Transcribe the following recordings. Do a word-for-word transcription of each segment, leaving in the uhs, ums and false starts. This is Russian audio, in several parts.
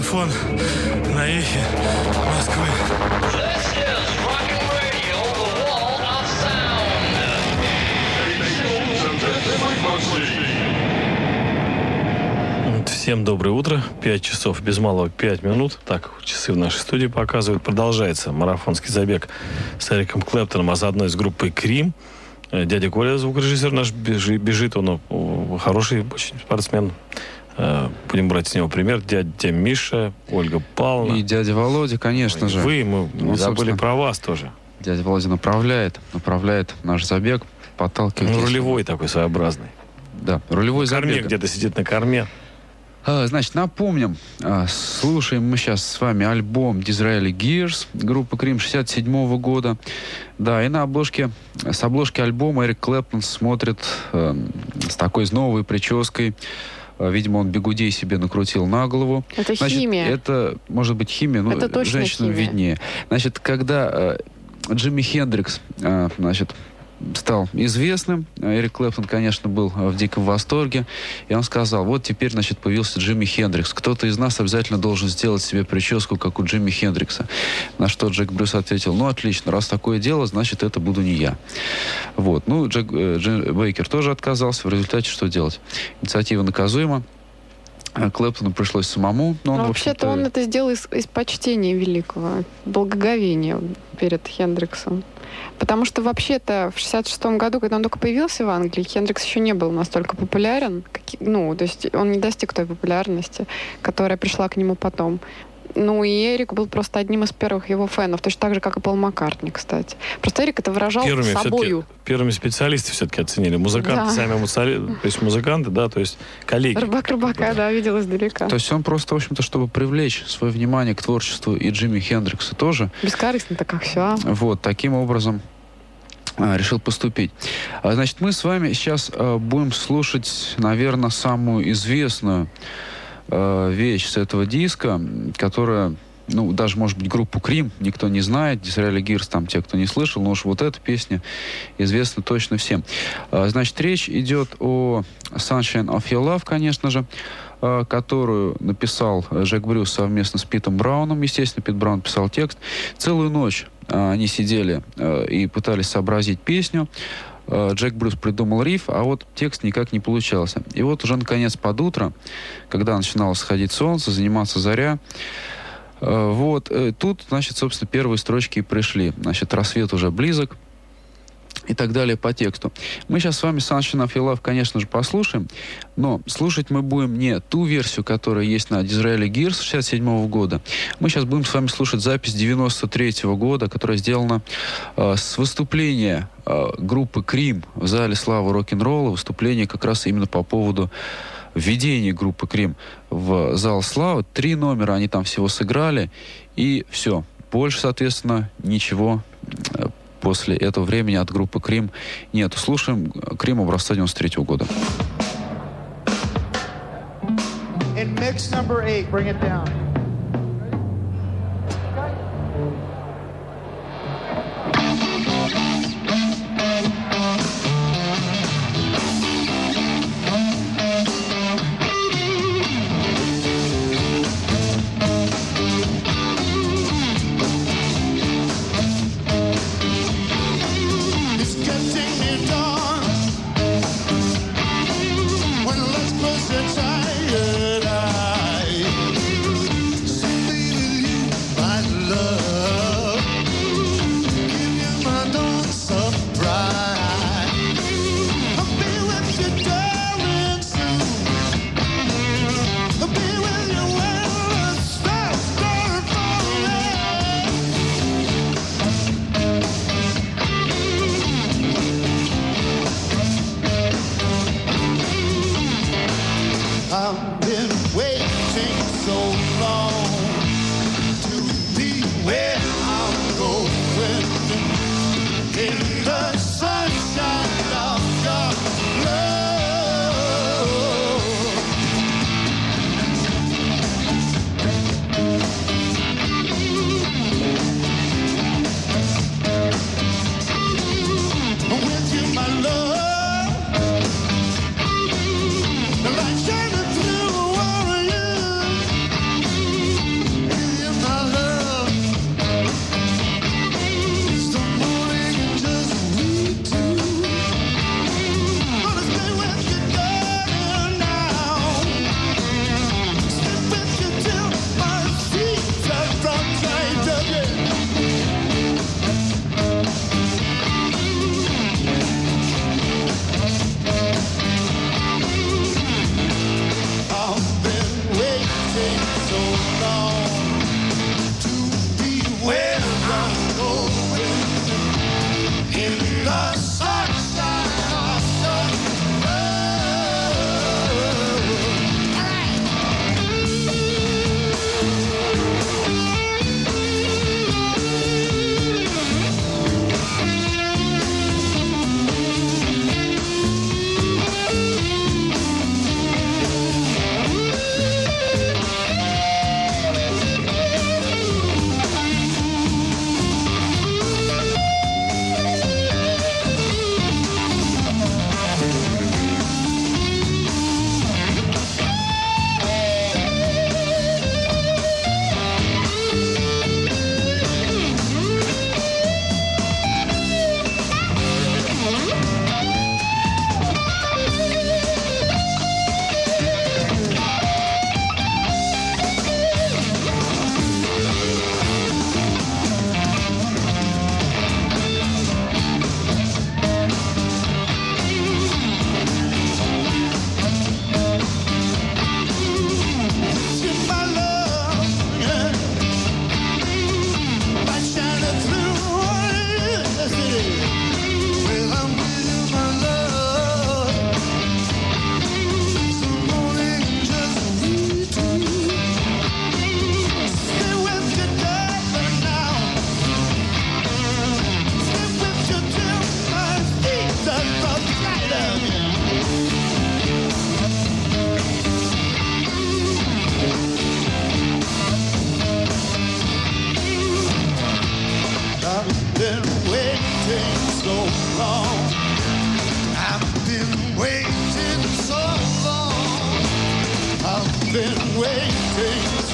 Марафон на эхе Москвы. Всем доброе утро. Пять часов без малого пять минут. Так, часы в нашей студии показывают. Продолжается марафонский забег с Эриком Клэптоном, а заодно и с группой Крим. Дядя Коля, звукорежиссер наш, бежит. Он хороший очень спортсмен. Будем брать с него пример. Дядя Миша, Ольга Павловна. И дядя Володя, конечно Ой, же. Вы, мы не забыли про вас тоже. Дядя Володя направляет, направляет наш забег, подталкивает. Ну, рулевой такой своеобразный. Да, рулевой на корме забег. где-то сидит на корме. А, значит, напомним, а, слушаем мы сейчас с вами альбом Disraeli Gears группы Крим шестьдесят седьмого года. Да, и на обложке, с обложки альбома Эрик Клэптон смотрит э, с такой новой прической. Видимо, он бигудей себе накрутил на голову. Это Значит, химия. Это, может быть, химия, но это точно женщинам химия. виднее. Значит, когда э, Джимми Хендрикс, э, значит, стал известным, Эрик Клэптон, конечно, был в диком восторге, и он сказал, вот теперь, значит, появился Джимми Хендрикс. Кто-то из нас обязательно должен сделать себе прическу, как у Джимми Хендрикса. На что Джек Брюс ответил, ну, отлично, раз такое дело, значит, это буду не я. Вот. Ну, Джек, э, Джим Бейкер тоже отказался. В результате что делать? Инициатива наказуема. Клэптону пришлось самому. Но он, но вообще-то он это сделал из, из почтения великого, благоговения перед Хендриксом. Потому что вообще-то в шестьдесят шестом году, когда он только появился в Англии, Хендрикс еще не был настолько популярен. Как, ну, то есть он не достиг той популярности, которая пришла к нему потом. Ну, и Эрик был просто одним из первых его фенов, точно так же, как и Пол Маккартни, кстати. Просто Эрик это выражал первыми собою. Первыми специалисты все-таки оценили. Музыканты, да. сами музыканты, то есть музыканты, да, то есть коллеги. Рыбак рыбака, да, видел издалека. То есть он просто, в общем-то, чтобы привлечь свое внимание к творчеству и Джимми Хендрикса тоже. Бескорыстно-то как все. Вот, таким образом а, решил поступить. А, значит, мы с вами сейчас а, будем слушать, наверное, самую известную вещь с этого диска, которая, ну, даже, может быть, группу Крим никто не знает, Disraeli Gears, там, те, кто не слышал, но уж вот эта песня известна точно всем. Значит, речь идет о Sunshine of Your Love, конечно же, которую написал Джек Брюс совместно с Питом Брауном. Естественно, Пит Браун писал текст. Целую ночь они сидели и пытались сообразить песню. Джек Брюс придумал риф, а вот текст никак не получался. И вот уже, наконец, под утро, когда начинало сходить солнце, заниматься заря, вот, тут, значит, собственно, первые строчки и пришли. Значит, рассвет уже близок и так далее по тексту. Мы сейчас с вами Sunshine of Your Love, конечно же, послушаем, но слушать мы будем не ту версию, которая есть на Disraeli Gears шестьдесят седьмого года. Мы сейчас будем с вами слушать запись девяносто третьего года, которая сделана э, с выступления э, группы Крим в зале славы рок-н-ролла. Выступление как раз именно по поводу введения группы Крим в зал славы. Три номера они там всего сыграли, и все. Больше, соответственно, ничего э, после этого времени от группы Крим нет. Слушаем Крим образца девяносто третьего года. In mix number eight, bring it down. When let's push it tired, I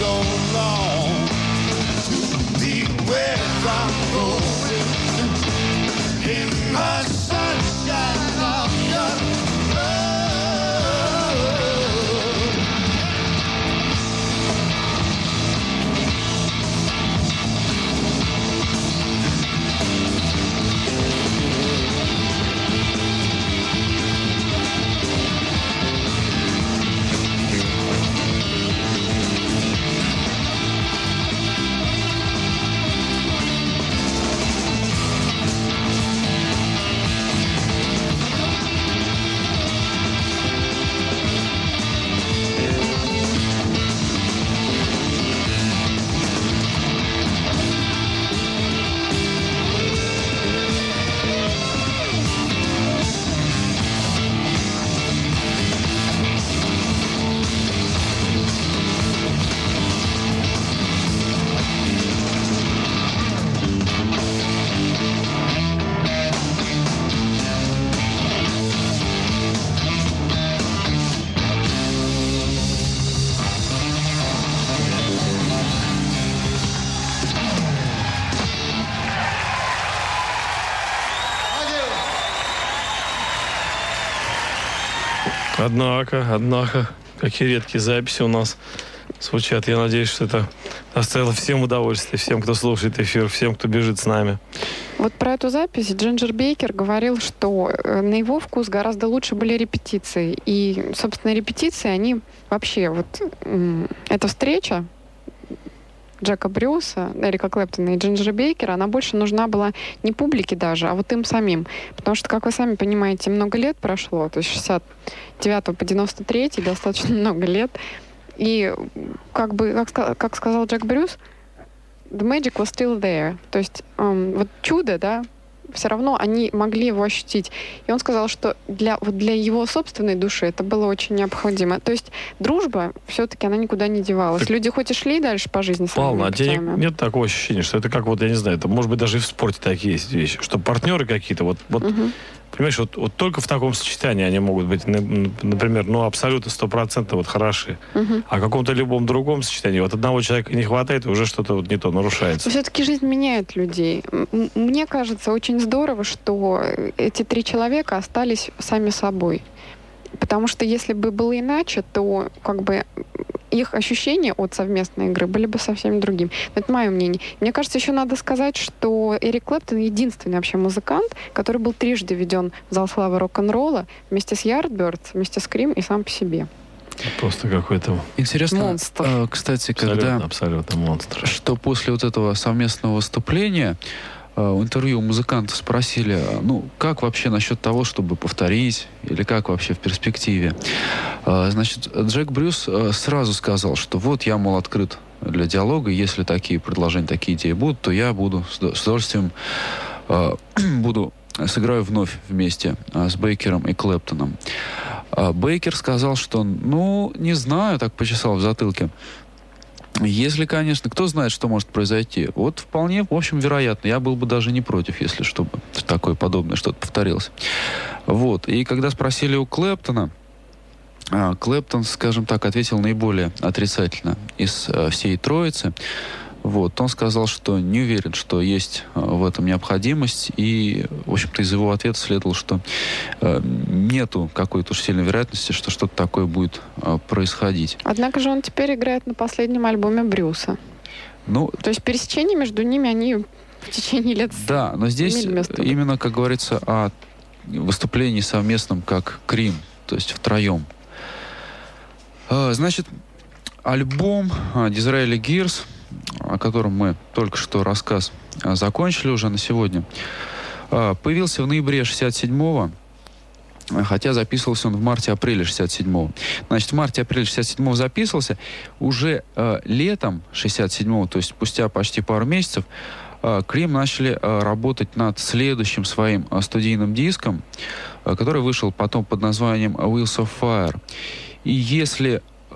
so long. Too deep where I'm going. In the sunshine of your love. Однако, однако, какие редкие записи у нас звучат. Я надеюсь, что это доставило всем удовольствие, всем, кто слушает эфир, всем, кто бежит с нами. Вот про эту запись Джинджер Бейкер говорил, что на его вкус гораздо лучше были репетиции. И, собственно, репетиции, они вообще, вот эта встреча Джека Брюса, Эрика Клэптона и Джинджера Бейкера, она больше нужна была не публике даже, а вот им самим. Потому что, как вы сами понимаете, много лет прошло, то есть с шестьдесят девятого по девяносто третий, достаточно много лет. И как бы, как, как сказал Джек Брюс, the magic was still there. То есть эм, вот чудо, да, все равно они могли его ощутить. И он сказал, что для, вот для его собственной души это было очень необходимо. То есть дружба, все-таки она никуда не девалась. Так люди хоть и шли дальше по жизни своими Павел, а тебе путями. нет такого ощущения, что это как вот, я не знаю, это может быть даже и в спорте такие есть вещи, что партнеры какие-то, вот, вот Угу. понимаешь, вот, вот только в таком сочетании они могут быть, например, ну, абсолютно стопроцентно вот хороши. Угу. А в каком-то любом другом сочетании вот одного человека не хватает, и уже что-то вот не то нарушается. Но все-таки жизнь меняет людей. М- Мне кажется, очень здорово, что эти три человека остались сами собой. Потому что если бы было иначе, то как бы их ощущения от совместной игры были бы совсем другим. Это мое мнение. Мне кажется, еще надо сказать, что Эрик Клэптон единственный вообще музыкант, который был трижды введен в зал славы рок-н-ролла вместе с Yardbirds, вместе с Cream и сам по себе. Просто какой-то Интересно, Монстр. э, кстати, абсолютно, когда... абсолютно монстр. что после вот этого совместного выступления э, в интервью у музыканта спросили, ну, как вообще насчет того, чтобы повторить, или как вообще в перспективе. Э, значит, Джек Брюс э, сразу сказал, что вот я, мол, открыт для диалога, если такие предложения, такие идеи будут, то я буду с с удовольствием э, буду сыграю вновь вместе э, с Бейкером и Клэптоном. А Бейкер сказал, что, ну, не знаю, так почесал в затылке. Если, конечно, кто знает, что может произойти. Вот вполне, в общем, вероятно. Я был бы даже не против, если чтобы такое подобное что-то повторилось. Вот. И когда спросили у Клэптона, а, Клэптон, скажем так, ответил наиболее отрицательно из а, всей троицы. Вот. Он сказал, что не уверен, что есть а, в этом необходимость. И, в общем-то, из его ответа следовало, что а, нету какой-то уж сильной вероятности, что что-то такое будет а, происходить. Однако же он теперь играет на последнем альбоме Брюса. Ну, То есть пересечения между ними, они в течение лет... да, но здесь имели место быть. именно, как говорится, о выступлении совместном как Cream, то есть втроем. А, значит, альбом Disraeli Gears, о котором мы только что рассказ а, закончили уже на сегодня, а, появился в ноябре шестьдесят седьмого, хотя записывался он в марте-апреле шестьдесят седьмого. Значит, в марте-апреле шестьдесят седьмого записывался. Уже э, летом шестьдесят седьмого, то есть спустя почти пару месяцев, э, Cream начали э, работать над следующим своим э, студийным диском, э, который вышел потом под названием Wheels of Fire. И если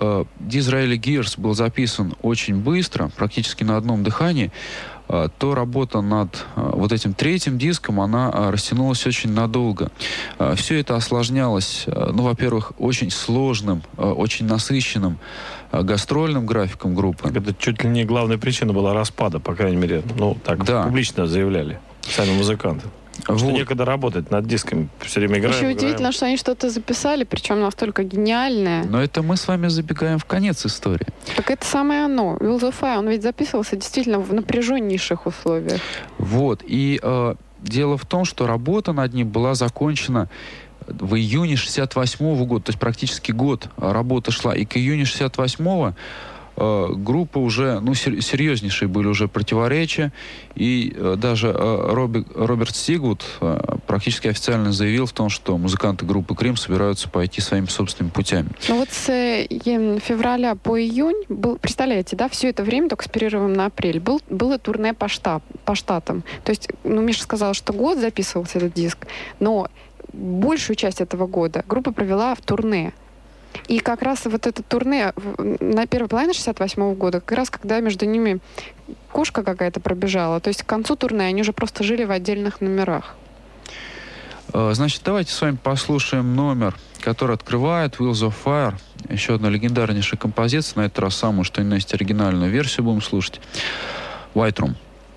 э, Disraeli Gears был записан очень быстро, практически на одном дыхании, э, то работа над э, вот этим третьим диском, она э, растянулась очень надолго. Э, все это осложнялось, э, ну, во-первых, очень сложным, э, очень насыщенным э, гастрольным графиком группы. Это чуть ли не главная причина была распада, по крайней мере, ну, так Да. публично заявляли сами музыканты. Что Вот. некогда работать над дисками, все время играем. Еще играем. удивительно, что они что-то записали, причем настолько гениальное. Но это мы с вами забегаем в конец истории. Так это самое оно. Wheels of Fire, он ведь записывался действительно в напряженнейших условиях. Вот. И э, дело в том, что работа над ним была закончена в июне шестьдесят восьмого года, то есть практически год работа шла. И к июню шестьдесят восьмого э, группа уже, ну, сер- серьезнейшие были уже противоречия. И э, даже э, Робби- Роберт Стигвуд э, практически официально заявил в том, что музыканты группы Крим собираются пойти своими собственными путями. Ну вот с э, е- февраля по июнь, был, представляете, да, все это время, только с перерывом на апрель, был, было турне по, штаб, по штатам. То есть, ну, Миша сказал, что год записывался этот диск, но большую часть этого года группа провела в турне. И как раз вот это турне в- на первой половине шестьдесят восьмого года, как раз когда между ними кошка какая-то пробежала, то есть к концу турне они уже просто жили в отдельных номерах. Э, Значит, давайте с вами послушаем номер, который открывает Wheels of Fire. Еще одна легендарнейшая композиция, на этот раз самую, что ни на есть оригинальную версию будем слушать. White Room.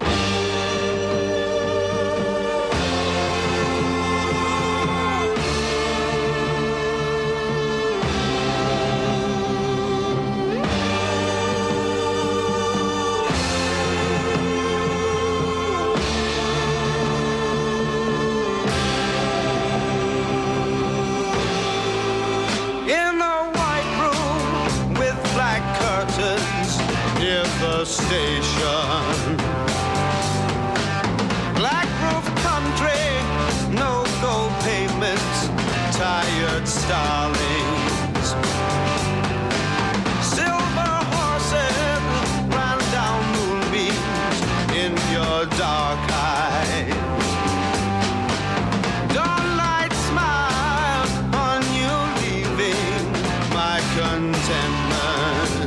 In a white room with black curtains near the station. Black roof country, no gold pavements, tired starlings. Silver horses ran down moonbeams in your dark eyes. Dawnlight smile on you leaving my contentment.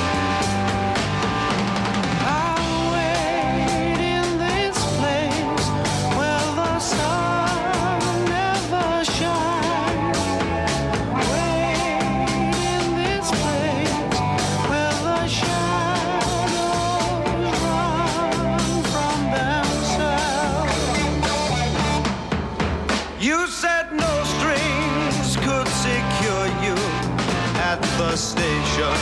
I'll wait in this place where the sun never shines. Wait in this place where the shadows run from themselves. You said no strings could secure you at the station.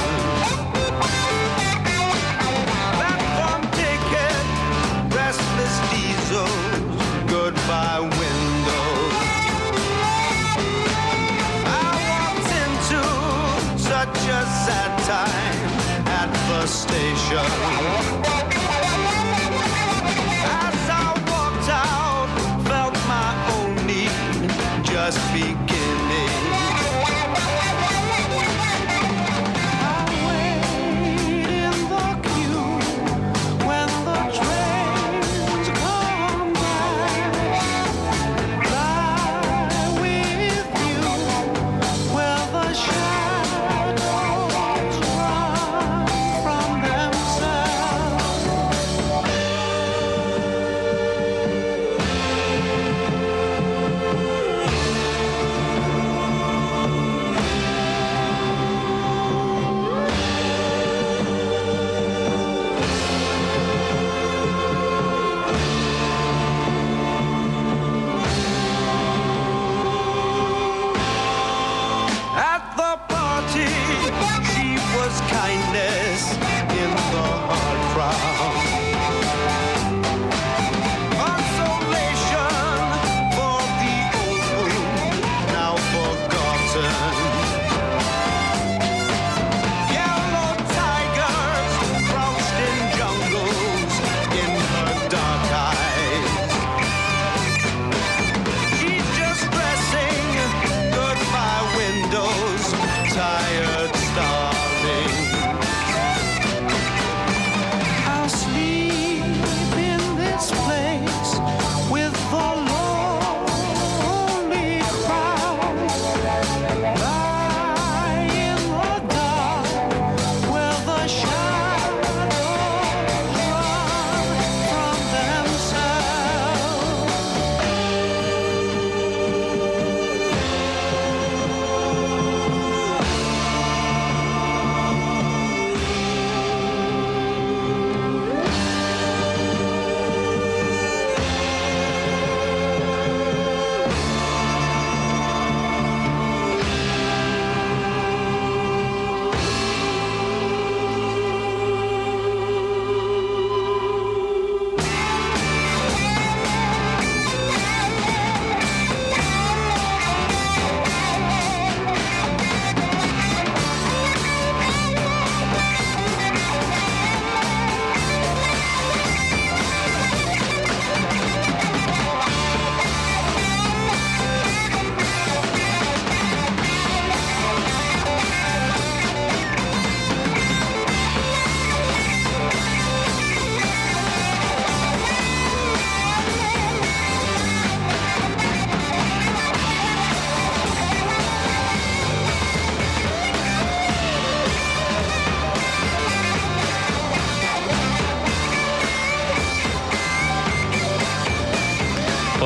Platform ticket, restless diesels, goodbye windows. I walked into such a sad time at the station. As I walked out, felt my own need just beginning. I wait in the queue when the trains come back. Fly with you where the shadows run from themselves.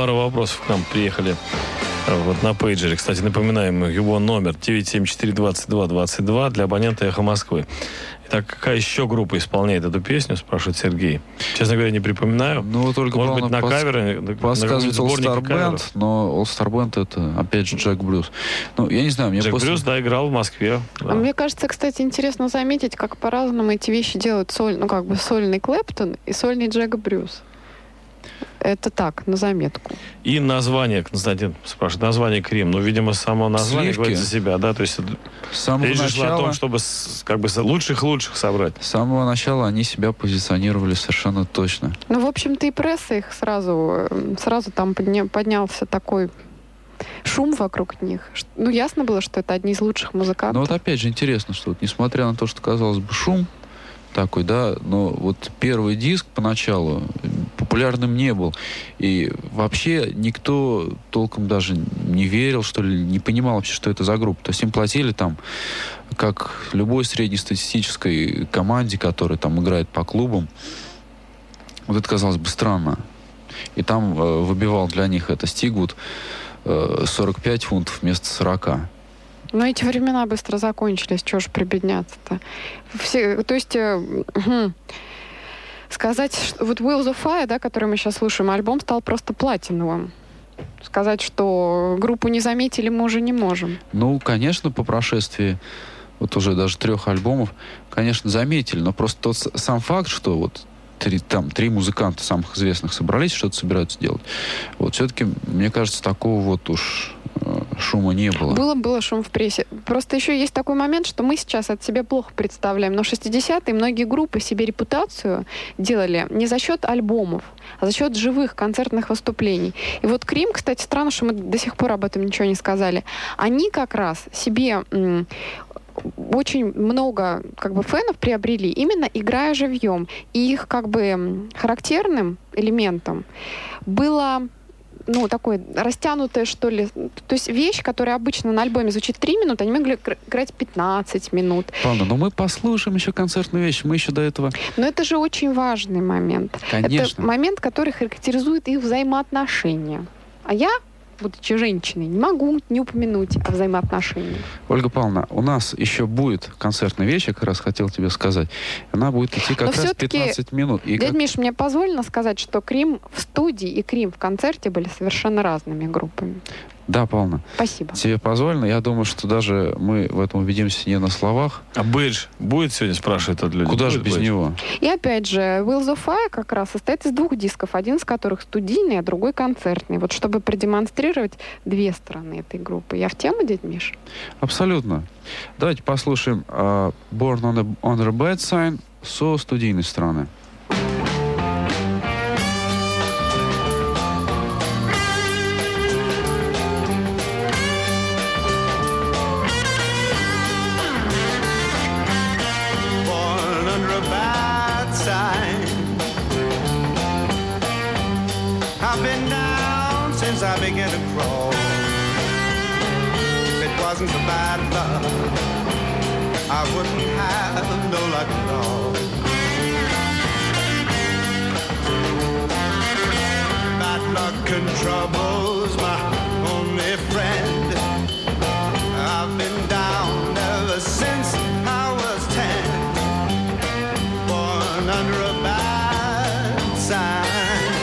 Пару вопросов к нам приехали вот на пейджере. Кстати, напоминаем, его номер девять семь четыре двадцать два двадцать два для абонента «Эхо Москвы». Итак, какая еще группа исполняет эту песню, спрашивает Сергей. Честно говоря, не припоминаю. Ну, вот только может быть, на пос... кавере, подсказывает на All Star Band, но All Star Band это, опять же, Джек Брюс. Ну, я не знаю, мне Джек после... Брюс, да, играл в Москве. Да. А мне кажется, кстати, интересно заметить, как по-разному эти вещи делают соль, ну, как бы сольный Клэптон и сольный Джек Брюс. Это так, на заметку. И название, Константин спрашивает, название Крим. Ну, видимо, само название Сливки. говорит за себя, да? То есть С самого речь шла начала... о том, чтобы с- как бы с- лучших-лучших собрать. С самого начала они себя позиционировали совершенно точно. Ну, в общем-то, и пресса их сразу, э, сразу там подня- поднялся такой шум вокруг них. Ш- Ну, ясно было, что это одни из лучших Но музыкантов. вот опять же интересно, что вот, несмотря на то, что, казалось бы, шум такой, да, но вот первый диск поначалу популярным не был. И вообще никто толком даже не верил, что ли, не понимал вообще, что это за группа. То есть им платили там, как любой среднестатистической команде, которая там играет по клубам. Вот это казалось бы странно. И там э, выбивал для них это Стигвуд э, сорок пять фунтов вместо сорока. Но эти времена быстро закончились, чего ж прибедняться-то. Все, то есть, э, хм, сказать, что вот Wheels of Fire, да, который мы сейчас слушаем, альбом стал просто платиновым. Сказать, что группу не заметили, мы уже не можем. Ну, конечно, по прошествии вот уже даже трех альбомов, конечно, заметили, но просто тот с- сам факт, что вот три, там, три музыканта самых известных собрались, что-то собираются делать, вот все-таки, мне кажется, такого вот уж э, шума не было. Было, было шум в прессе. Просто еще есть такой момент, что мы сейчас от себя плохо представляем. Но в шестидесятые многие группы себе репутацию делали не за счет альбомов, а за счет живых концертных выступлений. И вот Крим, кстати, странно, что мы до сих пор об этом ничего не сказали. Они как раз себе м, очень много как бы фенов приобрели, именно играя живьем. И их как бы м, характерным элементом было, ну, такое растянутое, что ли. То есть вещь, которая обычно на альбоме звучит три минуты, они могли гр- играть пятнадцать минут. Ладно, но мы послушаем еще концертную вещь, мы еще до этого... Но это же очень важный момент. Это Конечно. момент, который характеризует их взаимоотношения. А я, будучи женщиной, не могу не упомянуть о взаимоотношениях. Ольга Павловна, у нас еще будет концертная вещь, я как раз хотел тебе сказать. Она будет идти как Но раз все-таки, пятнадцать минут. И Дядь как- Миш, мне позволено сказать, что Крим в студии и Крим в концерте были совершенно разными группами. Да, Павловна, Спасибо. тебе позволено. Я думаю, что даже мы в этом убедимся не на словах. А бейдж будет сегодня, спрашивают от людей? Куда же Будет без бейдж? него? И опять же, Wheels of Fire как раз состоит из двух дисков, один из которых студийный, а другой концертный. Вот чтобы продемонстрировать две стороны этой группы. Я в тему, дядь Миш? Абсолютно. Давайте послушаем э, Born on the, on the Bad Sign со студийной стороны. Born under a bad sign. I've been down since I began to crawl. If it wasn't for bad luck, I wouldn't have no luck at all. Bad luck and trouble's my only friend. I've been down ever since I was ten. Born under a bad sign.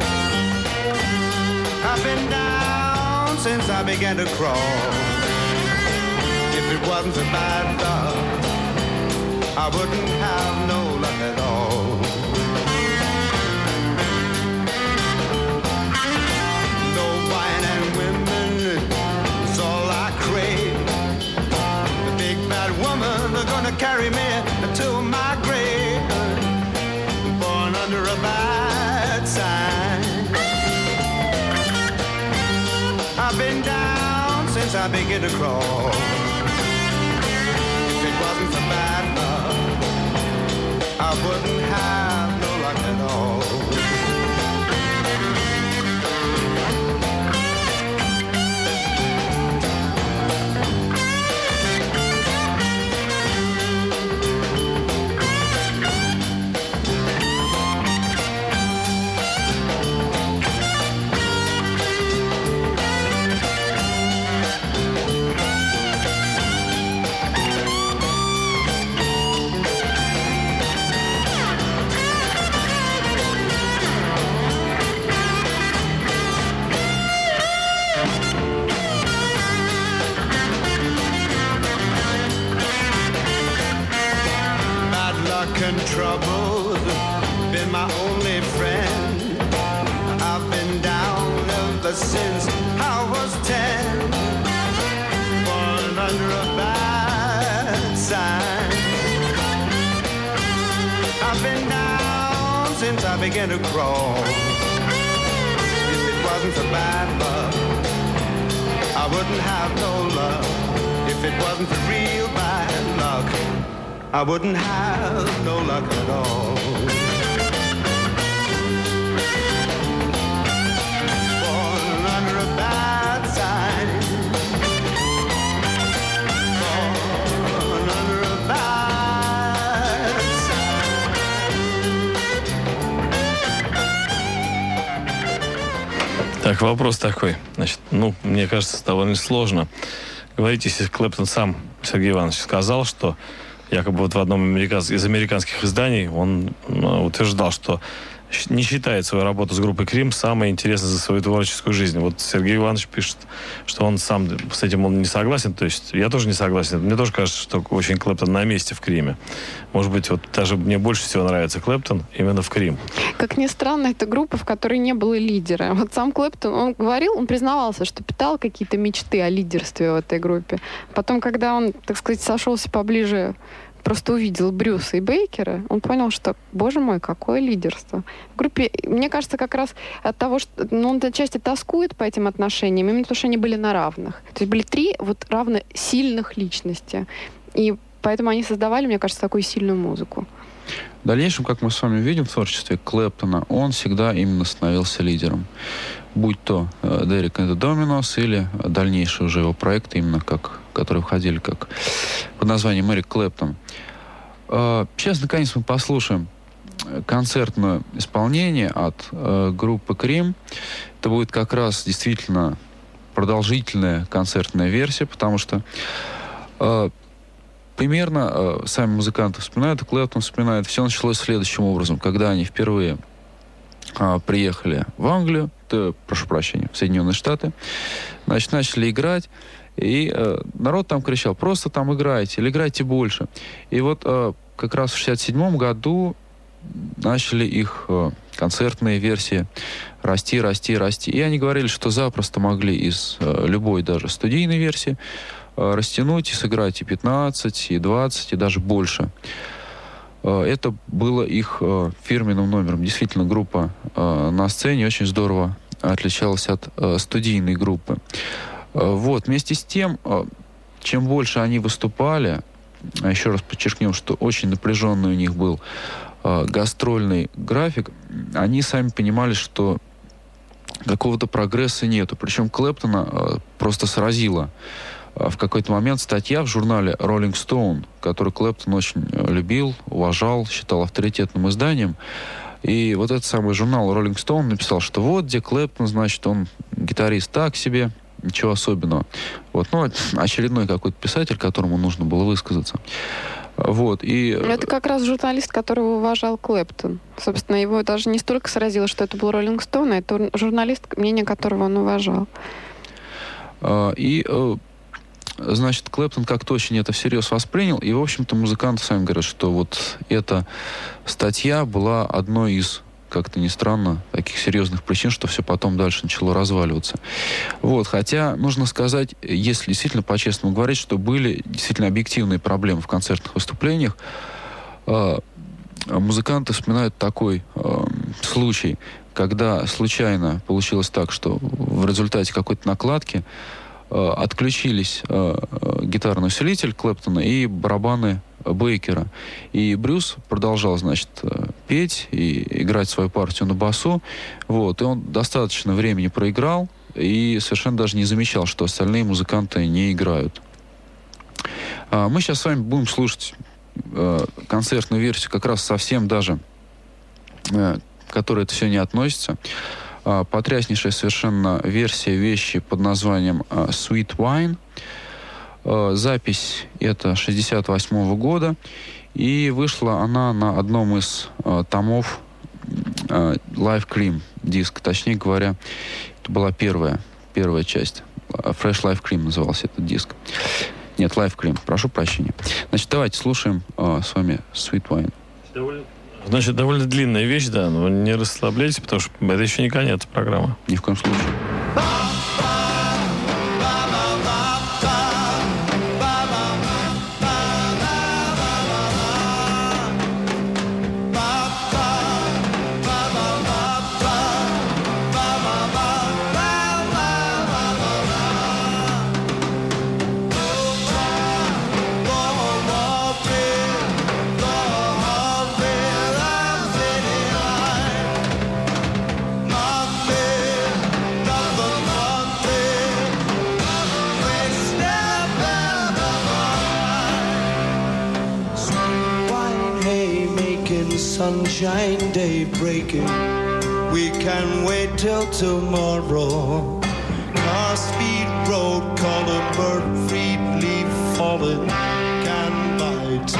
I've been down since I began to crawl. If it wasn't for bad luck, I wouldn't have no luck at all. No wine and women is all I crave. The big bad woman, they're gonna carry me to my grave. Born under a bad sign. I've been down since I began to crawl. If it wasn't for bad luck, I wouldn't have no luck at all. and troubles, been my only friend. I've been down ever since I was ten, falling under a bad sign. I've been down since I began to crawl. If it wasn't for bad luck, I wouldn't have no love. If it wasn't for real bad luck, I wouldn't have no luck at all. Falling under a bad sign. Falling under a bad sign. Так, вопрос такой. Значит, ну, мне кажется, довольно сложно говорить, если Клэптон сам, Сергей Иванович, сказал, что якобы вот в одном американс... из американских изданий он ну, утверждал, что не считает свою работу с группой Крим самой интересной за свою творческую жизнь. Вот Сергей Иванович пишет, что он сам с этим он не согласен. То есть я тоже не согласен. Мне тоже кажется, что очень Клэптон на месте в Криме. Может быть, вот даже мне больше всего нравится Клэптон именно в Крим. Как ни странно, это группа, в которой не было лидера. Вот сам Клэптон, он говорил, он признавался, что питал какие-то мечты о лидерстве в этой группе. Потом, когда он, так сказать, сошелся поближе, просто увидел Брюса и Бейкера, он понял, что, боже мой, какое лидерство. В группе, мне кажется, как раз от того, что ну, он отчасти тоскует по этим отношениям, именно потому что они были на равных. То есть были три вот равно сильных личности. И поэтому они создавали, мне кажется, такую сильную музыку. В дальнейшем, как мы с вами видим в творчестве Клэптона, он всегда именно становился лидером. Будь то э, Derek and the Dominos или дальнейшие уже его проекты, именно как, которые входили как под названием Эрик Клэптон. Э, сейчас, наконец, мы послушаем концертное исполнение от э, группы Крим. Это будет как раз действительно продолжительная концертная версия, потому что э, примерно э, сами музыканты вспоминают, и Клэптон вспоминает, все началось следующим образом. Когда они впервые э, приехали в Англию, то, прошу прощения, в Соединенные Штаты, значит, начали играть, и э, народ там кричал, просто там играйте, или играйте больше. И вот э, как раз в шестьдесят седьмом году начали их э, концертные версии расти, расти, расти. И они говорили, что запросто могли из э, любой даже студийной версии э, растянуть и сыграть и пятнадцать, и двадцать, и даже больше. Э, это было их э, фирменным номером. Действительно, группа э, на сцене очень здорово отличалась от э, студийной группы. Э, вот. Вместе с тем, э, чем больше они выступали, еще раз подчеркнем, что очень напряженный у них был э, гастрольный график, они сами понимали, что какого-то прогресса нету. Причем Клэптона э, просто сразила э, в какой-то момент статья в журнале Rolling Stone, который Клэптон очень э, любил, уважал, считал авторитетным изданием. И вот этот самый журнал Rolling Stone написал, что вот где Клэптон, значит, он гитарист так себе, ничего особенного. Вот, ну, очередной какой-то писатель, которому нужно было высказаться. Вот, и... Это как раз журналист, которого уважал Клэптон. Собственно, его даже не столько сразило, что это был Роллинг Стоун, а это журналист, мнение которого он уважал. И, значит, Клэптон как-то очень это всерьез воспринял, и, в общем-то, музыканты сами говорят, что вот эта статья была одной из, как-то ни странно, таких серьезных причин, что все потом дальше начало разваливаться. Вот, хотя, нужно сказать, если действительно по-честному говорить, что были действительно объективные проблемы в концертных выступлениях, э, музыканты вспоминают такой э, случай, когда случайно получилось так, что в результате какой-то накладки э, отключились э, гитарный усилитель Клэптона и барабаны Бейкера. И Брюс продолжал, значит, петь и играть свою партию на басу. Вот. И он достаточно времени проиграл и совершенно даже не замечал, что остальные музыканты не играют. А мы сейчас с вами будем слушать э, концертную версию, как раз совсем даже, э, к которой это все не относится. Э, потряснейшая совершенно версия вещи под названием э, Sweet Wine. Запись это шестьдесят восьмого года, и вышла она на одном из э, томов э, Live Cream диск, точнее говоря, это была первая, первая часть. Fresh Live Cream назывался этот диск. Нет, Live Cream, прошу прощения. Значит, давайте слушаем э, с вами Sweet Wine. Значит, довольно длинная вещь, да, но не расслабляйтесь, потому что это еще не конец программы. Ни в коем случае. Sunshine day breaking, we can wait till tomorrow. Car speed road, color bird, freed leaf falling, can bite.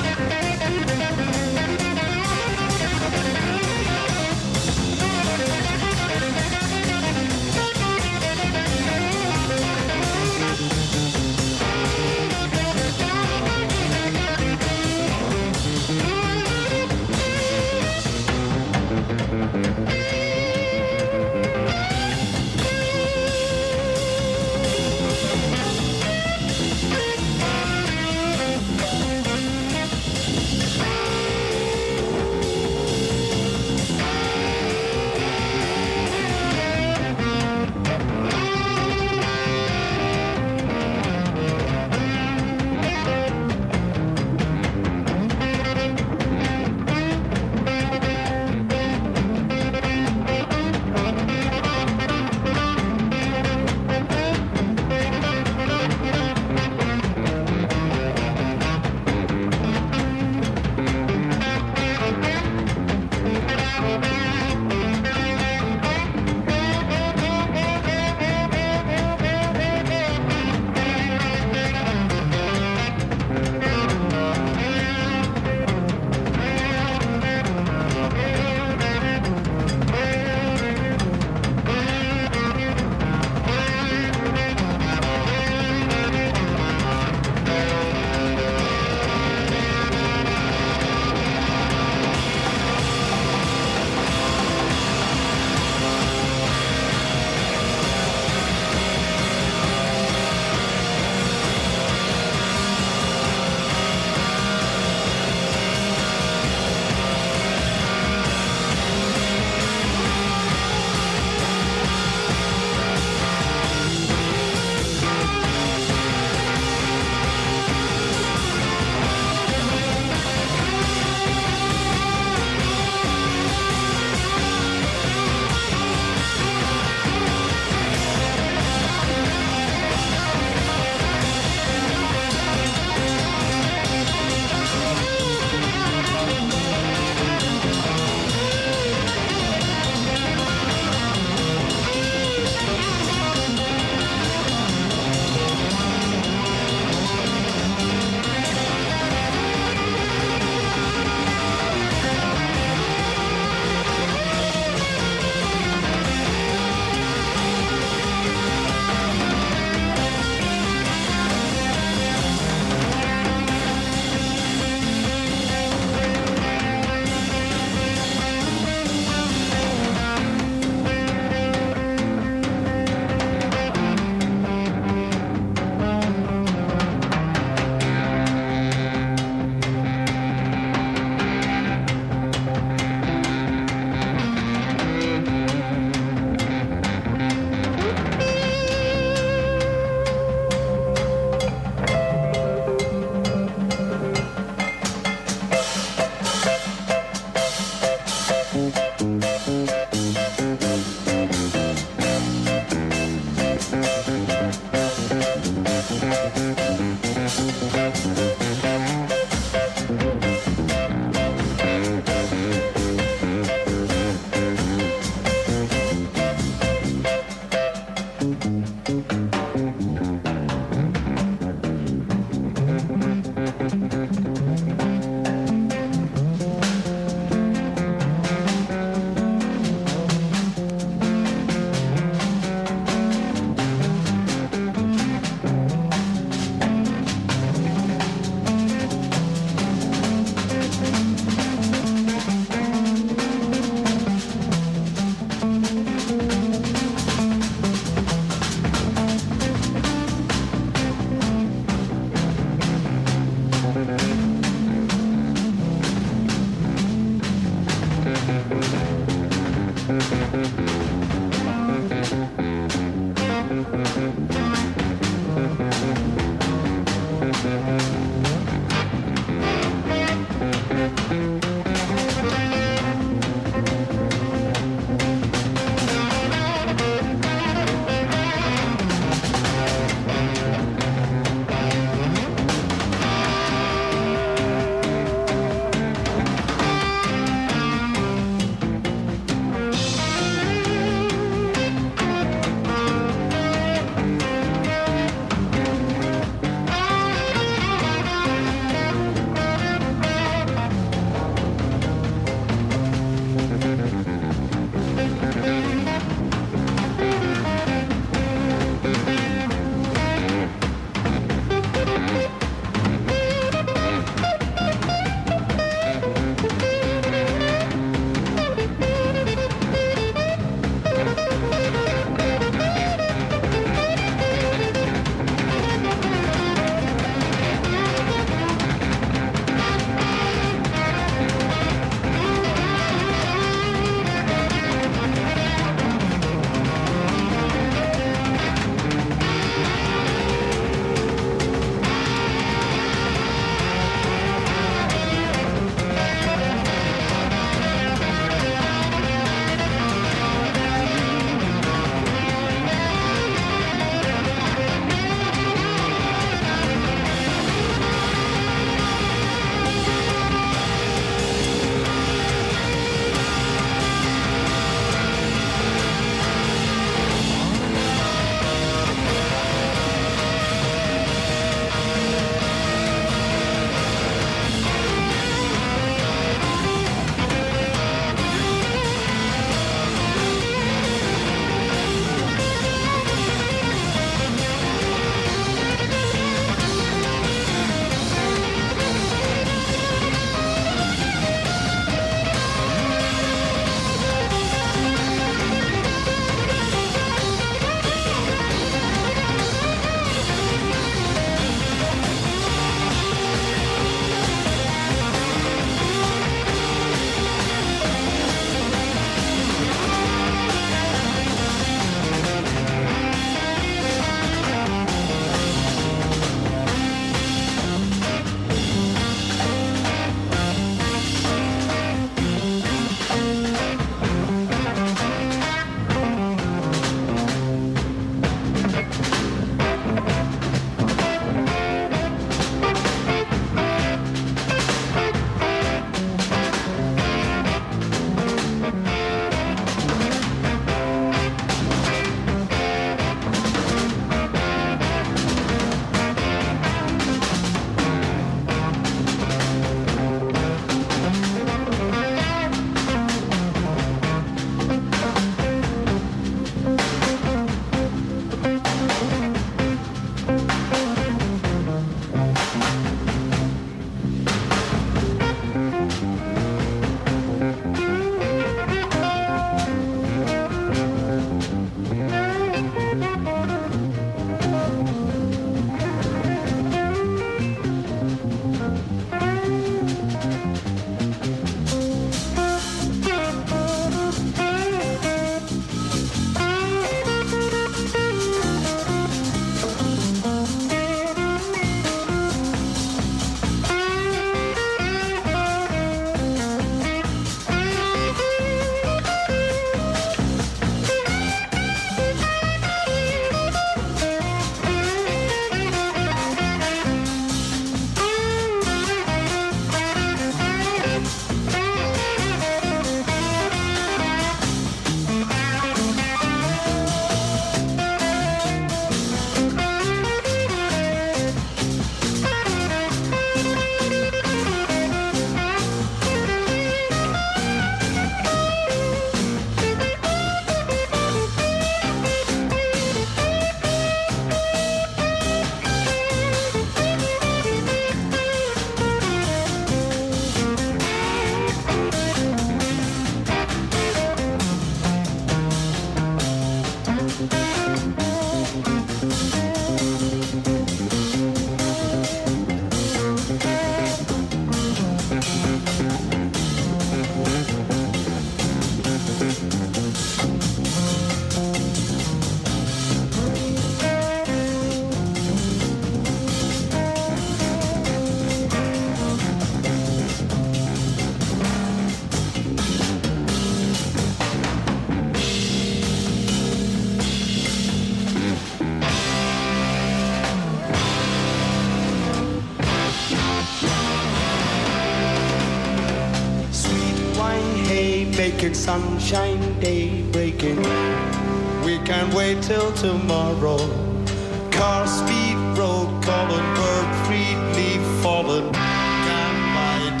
making sunshine day breaking. We can't wait till tomorrow. Car speed road calling, bird free leaf falling. Can't bite.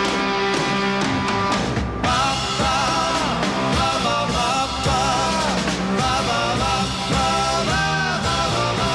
Ba ba ba ba ba ba ba ba ba ba ba.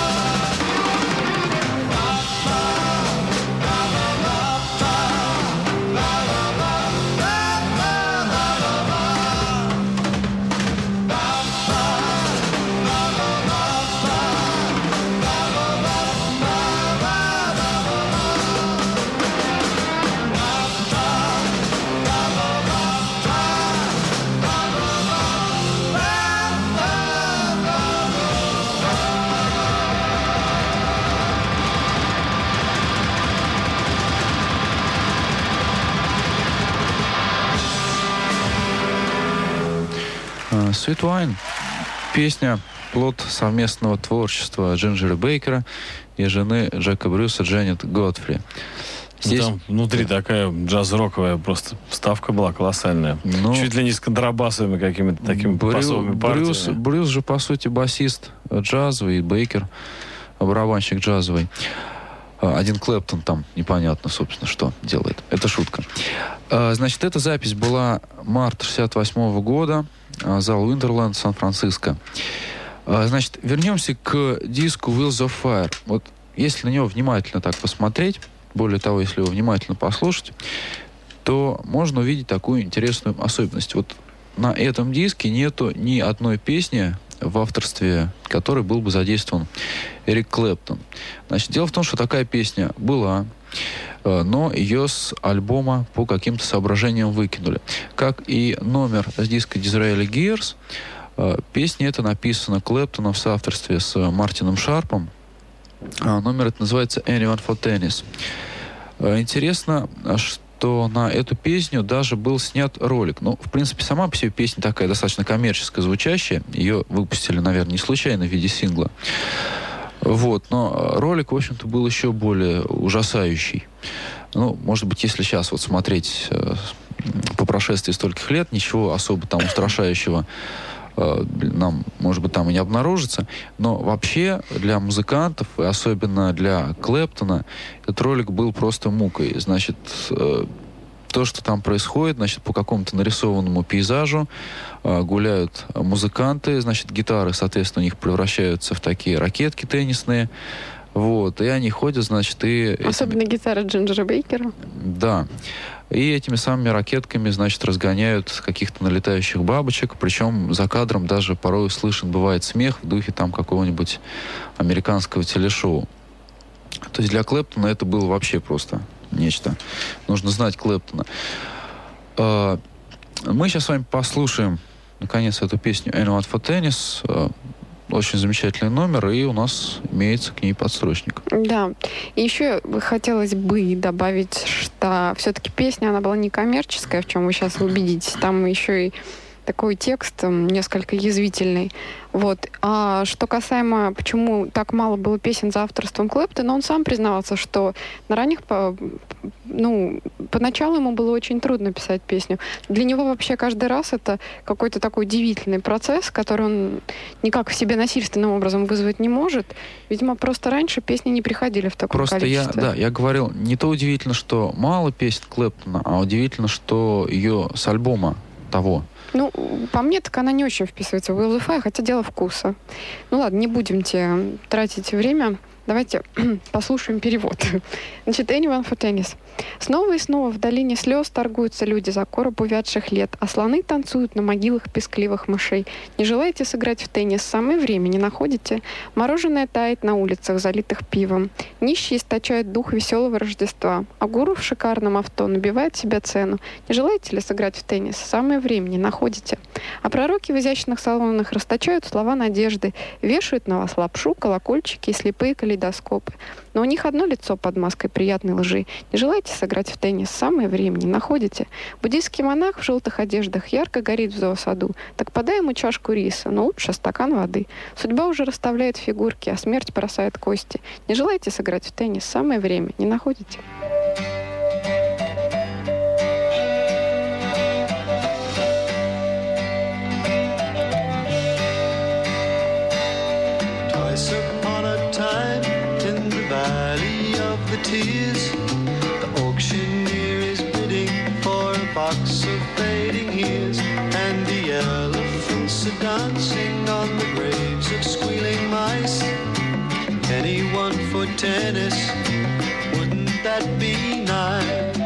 Sweet Wine. Песня — плод совместного творчества Джинджера Бейкера и жены Джека Брюса Дженнет Годфри. Здесь... Там внутри такая джаз-роковая просто вставка была колоссальная. Ну, чуть ли не с контрабасовыми какими-то такими Брю... басовыми партиями. Брюс, Брюс же, по сути, басист джазовый, Бейкер барабанщик джазовый. Один Клэптон там непонятно, собственно, что делает. Это шутка. Значит, эта запись была март шестьдесят восьмого года. Зал Уиндерленд, Сан-Франциско. Значит, вернемся к диску Wheels of Fire. Вот если на него внимательно так посмотреть, более того, если его внимательно послушать, то можно увидеть такую интересную особенность. Вот на этом диске нету ни одной песни, в авторстве которой был бы задействован Эрик Клэптон. Значит, дело в том, что такая песня была, но ее с альбома по каким-то соображениям выкинули. Как и номер с диска Disraeli Gears, песня эта написана Клэптоном в соавторстве с Мартином Шарпом. Номер это называется Anyone for Tennis. Интересно, что на эту песню даже был снят ролик. Ну, в принципе, сама по себе песня такая достаточно коммерческая, звучащая. Ее выпустили, наверное, не случайно в виде сингла. Вот, но ролик, в общем-то, был еще более ужасающий. Ну, может быть, если сейчас вот смотреть э, по прошествии стольких лет, ничего особо там устрашающего э, нам, может быть, там и не обнаружится. Но вообще для музыкантов, и особенно для Клэптона, этот ролик был просто мукой. Значит, э, то, что там происходит, значит, по какому-то нарисованному пейзажу э, гуляют музыканты, значит, гитары, соответственно, у них превращаются в такие ракетки теннисные, вот, и они ходят, значит, и... Особенно этими... гитара Джинджера Бейкера. Да. И этими самыми ракетками, значит, разгоняют каких-то налетающих бабочек, причем за кадром даже порой слышен бывает смех в духе там какого-нибудь американского телешоу. То есть для Клэптона это было вообще просто нечто. Нужно знать Клэптона. Мы сейчас с вами послушаем, наконец, эту песню Anyone for Tennis. Очень замечательный номер, и у нас имеется к ней подстрочник. Да. И еще хотелось бы добавить, что все-таки песня, она была не коммерческая, в чем вы сейчас убедитесь. Там еще и такой текст несколько язвительный. Вот. А что касаемо, почему так мало было песен за авторством Клэптона, он сам признавался, что на ранних, по, ну, поначалу ему было очень трудно писать песню. Для него вообще каждый раз это какой-то такой удивительный процесс, который он никак в себе насильственным образом вызвать не может. Видимо, просто раньше песни не приходили в такое просто количество. Просто я, да, я говорил, не то удивительно, что мало песен Клэптона, а удивительно, что ее с альбома того. Ну, по мне, так она не очень вписывается в Wheels of Fire, хотя дело вкуса. Ну ладно, не будем те тратить время. Давайте послушаем перевод. Значит, Anyone for Tennis. Снова и снова в долине слез торгуются люди за короб увядших лет, а слоны танцуют на могилах пескливых мышей. Не желаете сыграть в теннис? Самое время, не находите? Мороженое тает на улицах, залитых пивом. Нищие источают дух веселого Рождества. А гуру в шикарном авто набивает себе цену. Не желаете ли сыграть в теннис? Самое время, не находите? А пророки в изящных салонах расточают слова надежды, вешают на вас лапшу, колокольчики и слепые калейдоскопы. Но у них одно лицо под маской приятной лжи. Не желаете сыграть в теннис? Самое время, не находите? Буддийский монах в желтых одеждах ярко горит в зоосаду. Так подай ему чашку риса, но лучше стакан воды. Судьба уже расставляет фигурки, а смерть бросает кости. Не желаете сыграть в теннис? Самое время, не находите? tears. The auctioneer is bidding for a box of fading years, and the elephants are dancing on the graves of squealing mice. Anyone for tennis, wouldn't that be nice?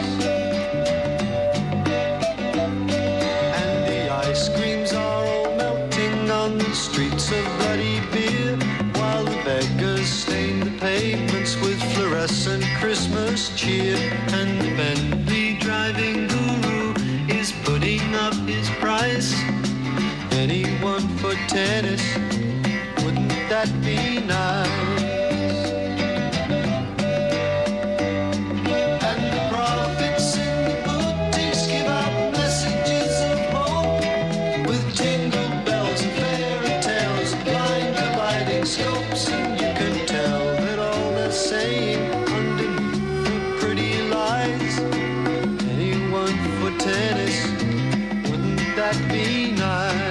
And the ice creams are all melting on the streets of bloody beer, while the beggars stain the pavements with fluorescent Christmas cheer. And the Bentley driving guru is putting up his price. Anyone for tennis, wouldn't that be nice? And the prophets in the boutiques give out messages of hope with jingle bells and fairy tales and blind kaleidoscopes, and you can tell that all they're saying underneath the pretty lies. Anyone for tennis, wouldn't that be nice?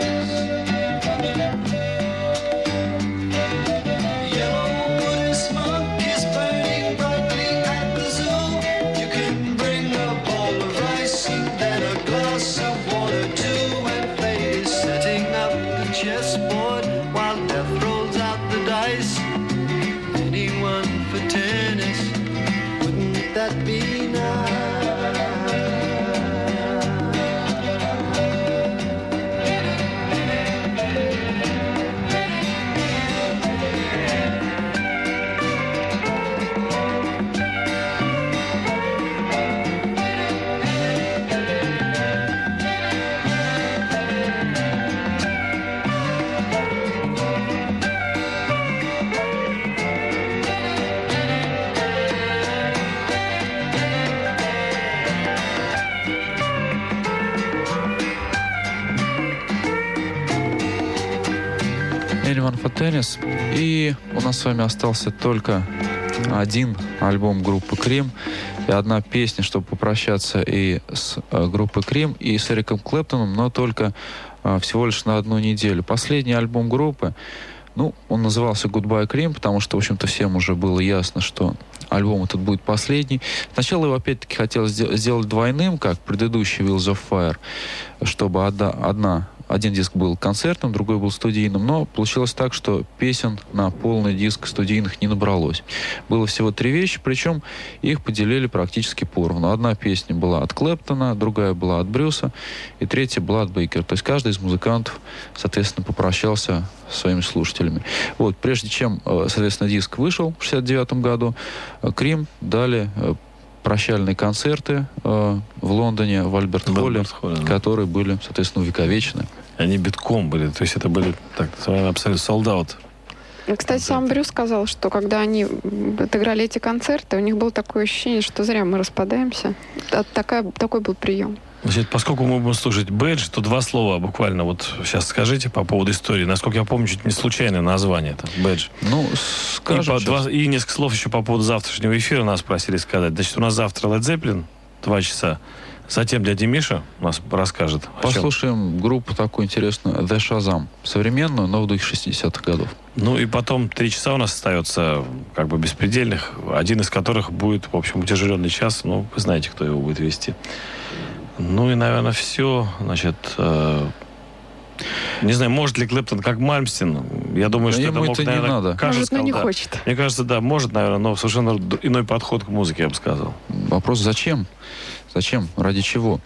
Chessboard while death rolls out the dice. Anyone for tennis, wouldn't that be nice? Anyone for Tennis. И у нас с вами остался только один альбом группы Cream и одна песня, чтобы попрощаться и с э, группой Cream, и с Эриком Клэптоном, но только э, всего лишь на одну неделю. Последний альбом группы, ну, он назывался Goodbye Cream, потому что, в общем-то, всем уже было ясно, что альбом этот будет последний. Сначала его, опять-таки, хотелось сделать двойным, как предыдущий Wheels of Fire, чтобы одна, одна один диск был концертным, другой был студийным, но получилось так, что песен на полный диск студийных не набралось. Было всего три вещи, причем их поделили практически поровну. Одна песня была от Клэптона, другая была от Брюса, и третья была от Бейкера. То есть каждый из музыкантов, соответственно, попрощался со своими слушателями. Вот, прежде чем, соответственно, диск вышел в шестьдесят девятом году, Cream дали прощальные концерты э, в Лондоне, в Альберт-Холле, да. которые были, соответственно, увековечены. Они битком были, то есть это были так называемые абсолютно солдаты. Кстати, сам Брюс сказал, что когда они отыграли эти концерты, у них было такое ощущение, что зря мы распадаемся. Такая, такой был прием. Значит, поскольку мы будем слушать Бэдж, то два слова буквально вот сейчас скажите по поводу истории. Насколько я помню, чуть не случайное название это Бэдж. Ну, скажем и, по, два, и несколько слов еще по поводу завтрашнего эфира нас просили сказать. Значит, у нас завтра Led Zeppelin, два часа. Затем дядя Миша нас расскажет. Послушаем группу такую интересную, The Shazam. Современную, но в духе шестидесятых годов. Ну и потом три часа у нас остается как бы беспредельных, один из которых будет, в общем, утяжеленный час. Ну, вы знаете, кто его будет вести. Ну и, наверное, все. Значит, э, не знаю, может ли Клэптон как Мальмстин. Я думаю, да что это мог, это наверное, не надо. Может, сказал, но не да. хочет. Мне кажется, да, может, наверное, но совершенно иной подход к музыке, я бы сказал. Вопрос, зачем? Зачем? Ради чего?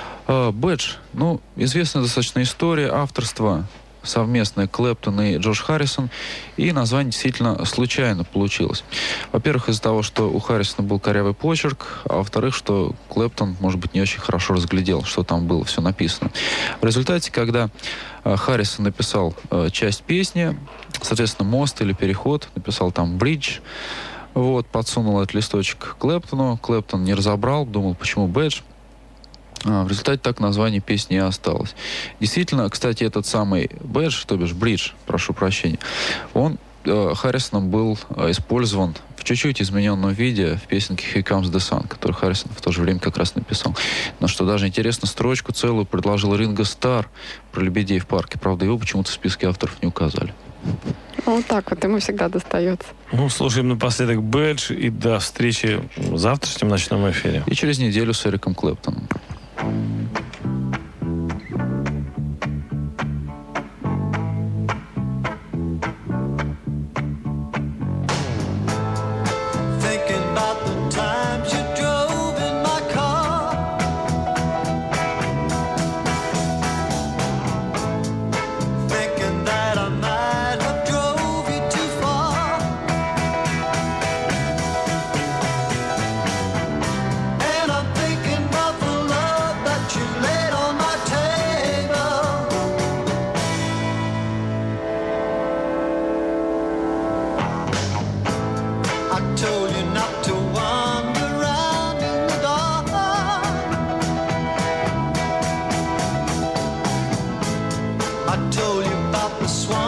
Бэдж. Ну, известная достаточно история авторства совместное Клэптон и Джош Харрисон, и название действительно случайно получилось. Во-первых, из-за того, что у Харрисона был корявый почерк, а во-вторых, что Клэптон, может быть, не очень хорошо разглядел, что там было все написано. В результате, когда э, Харрисон написал э, часть песни, соответственно, мост или переход, написал там «бридж», вот, подсунул этот листочек Клэптону, Клэптон не разобрал, думал, почему «бэдж». В результате так название песни и осталось. Действительно, кстати, этот самый бэдж, то бишь бридж, прошу прощения, он э, Харрисоном был э, использован в чуть-чуть измененном виде в песенке «Here Comes the Sun», которую Харрисон в то же время как раз написал. Но что даже интересно, строчку целую предложил Ринго Старр про лебедей в парке. Правда, его почему-то в списке авторов не указали. Вот так вот ему всегда достается. Ну, слушаем напоследок Бэдж и до встречи в завтрашнем ночном эфире. И через неделю с Эриком Клэптоном. I told you about the swan.